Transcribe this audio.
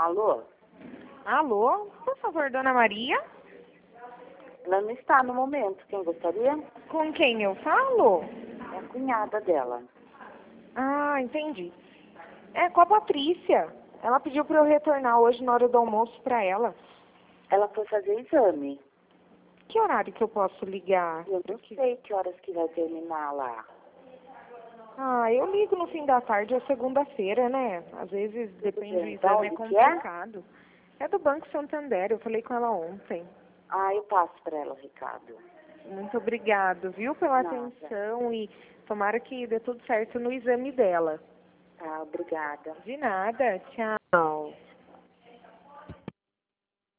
Alô? Alô? Por favor, Dona Maria? Ela não está no momento. Quem gostaria? Com quem eu falo? É a cunhada dela. Ah, entendi. É com a Patrícia. Ela pediu para eu retornar hoje na hora do almoço para ela. Ela foi fazer exame. Que horário que eu posso ligar? Eu não sei que horas que vai terminar lá. Ah, eu ligo no fim da tarde, é segunda-feira, né? Às vezes, depende do bem. exame, é Da onde que é? complicado. É do Banco Santander, eu falei com ela ontem. Ah, eu passo para ela o recado. Muito obrigado, viu, pela Nada. atenção e tomara que dê tudo certo no exame dela. Tá, obrigada. De nada, tchau.